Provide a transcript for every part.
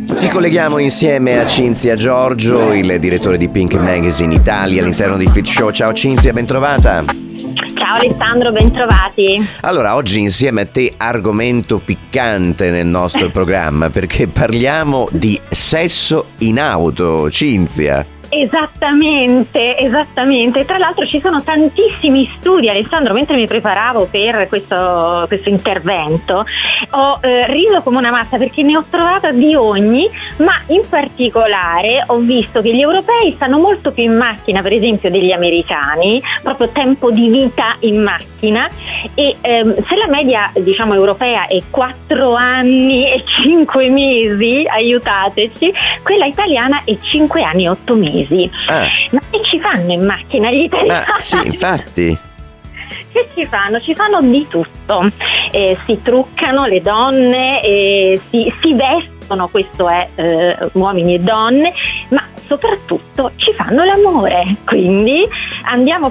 Ci colleghiamo insieme a Cinzia Giorgio, il direttore di Pink Magazine Italia all'interno di Fit Show. Ciao Cinzia, ben trovata. Ciao Alessandro, ben trovati. Allora, oggi insieme a te argomento piccante nel nostro programma, perché parliamo di sesso in auto, Cinzia. Esattamente. Tra l'altro ci sono tantissimi studi, Alessandro, mentre mi preparavo per questo intervento ho riso come una matta perché ne ho trovata di ogni, ma in particolare ho visto che gli europei stanno molto più in macchina, per esempio, degli americani, proprio tempo di vita in macchina, e se la media diciamo europea è 4 anni e 5 mesi, aiutateci, quella italiana è 5 anni e 8 mesi. Ma che ci fanno in macchina gli italiani? Sì, infatti. Che ci fanno? Ci fanno di tutto. Si truccano le donne, si vestono, questo è uomini e donne, ma soprattutto ci fanno l'amore. Quindi andiamo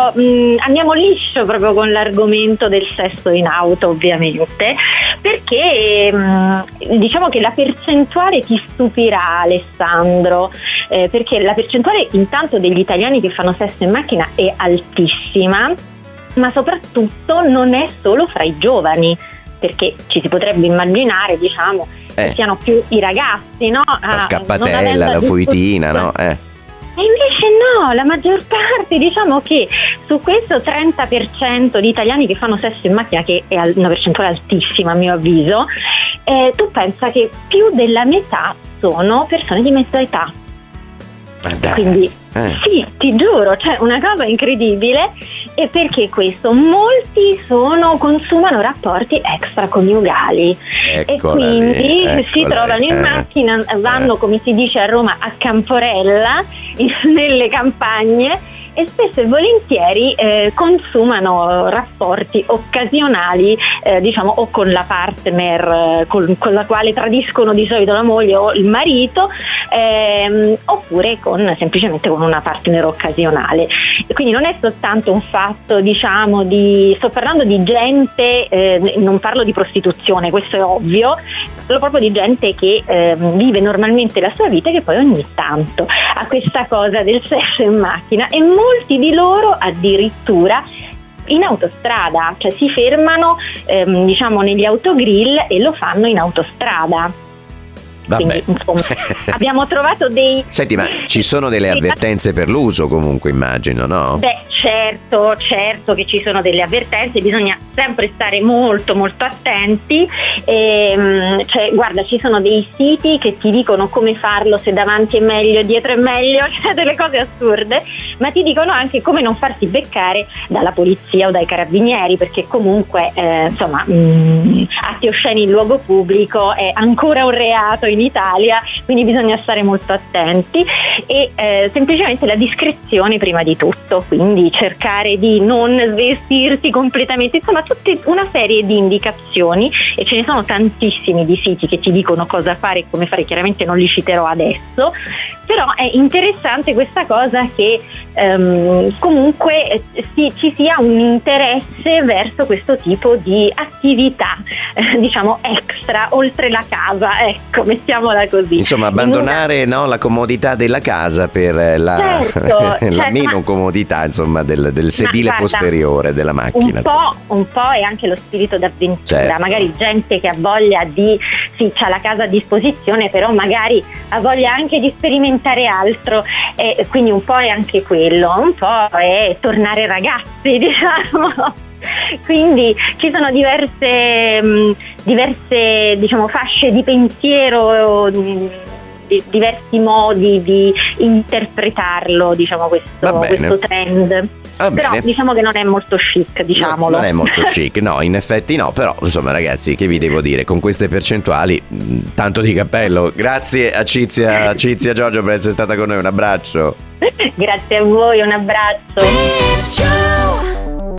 liscio proprio con l'argomento del sesso in auto, ovviamente, perché diciamo che la percentuale ti stupirà, Alessandro, perché la percentuale intanto degli italiani che fanno sesso in macchina è altissima, ma soprattutto non è solo fra i giovani, perché ci si potrebbe immaginare, diciamo, che siano più i ragazzi, no? La scappatella, la fuitina, no? E invece no, la maggior parte, diciamo che su questo 30% di italiani che fanno sesso in macchina, che è una percentuale altissima a mio avviso, tu pensa che più della metà sono persone di mezza età. Ma dai. Quindi sì, ti giuro, c'è una cosa incredibile. E perché questo? Molti consumano rapporti extraconiugali e quindi si trovano in macchina, vanno, come si dice a Roma, a camporella nelle campagne, e spesso e volentieri consumano rapporti occasionali, diciamo, o con la partner con la quale tradiscono di solito la moglie o il marito, oppure semplicemente con una partner occasionale. E quindi non è soltanto un fatto, diciamo, sto parlando di gente, non parlo di prostituzione, questo è ovvio, parlo proprio di gente che vive normalmente la sua vita e che poi ogni tanto ha questa cosa del sesso in macchina, e molti di loro addirittura in autostrada, cioè si fermano diciamo negli autogrill e lo fanno in autostrada. Quindi, insomma, abbiamo trovato dei... Senti, ma ci sono delle avvertenze per l'uso comunque, immagino, no? Beh, certo che ci sono delle avvertenze, bisogna sempre stare molto molto attenti, cioè guarda, ci sono dei siti che ti dicono come farlo, se davanti è meglio, dietro è meglio, cioè delle cose assurde, ma ti dicono anche come non farsi beccare dalla polizia o dai carabinieri, perché comunque insomma atti osceni in luogo pubblico è ancora un reato in Italia, quindi bisogna stare molto attenti e semplicemente la discrezione prima di tutto, quindi cercare di non svestirsi completamente, insomma tutta una serie di indicazioni, e ce ne sono tantissimi di siti che ti dicono cosa fare e come fare, chiaramente non li citerò adesso, però è interessante questa cosa che comunque ci sia un interesse verso questo tipo di attività, diciamo extra, oltre la casa, ecco, mettiamola così. Insomma, abbandonare la comodità della casa per la meno comodità, insomma, del sedile posteriore della macchina. Un po' è anche lo spirito d'avventura, certo. Magari gente che ha voglia c'ha la casa a disposizione, però magari ha voglia anche di sperimentare altro, e quindi un po' è anche quello, un po' è tornare ragazzi, diciamo. Quindi ci sono diverse diciamo fasce di pensiero, diversi modi di interpretarlo, diciamo, questo trend. Però diciamo che non è molto chic, diciamolo. Non è molto chic, no, in effetti no, però insomma ragazzi, che vi devo dire, con queste percentuali tanto di cappello. Grazie a Cinzia Giorgio per essere stata con noi, un abbraccio. Grazie a voi, un abbraccio.